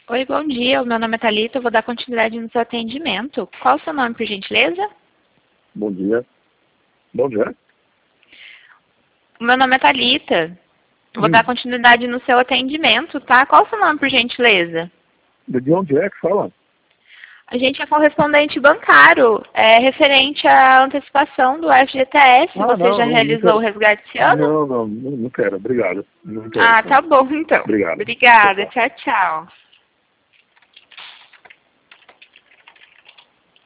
Oi, bom dia. O meu nome é Thalita. Eu vou dar continuidade no seu atendimento. Qual o seu nome, por gentileza? Bom dia. Bom dia. O meu nome é Thalita. Eu vou dar continuidade no seu atendimento, tá? Qual o seu nome, por gentileza? De onde é que fala? A gente é correspondente bancário, referente à antecipação do FGTS. Você já realizou o resgate esse ano? Não quero. Obrigado. Não quero. Ah, tá bom, então. Obrigado. Obrigada. Tchau. Tchau, tchau.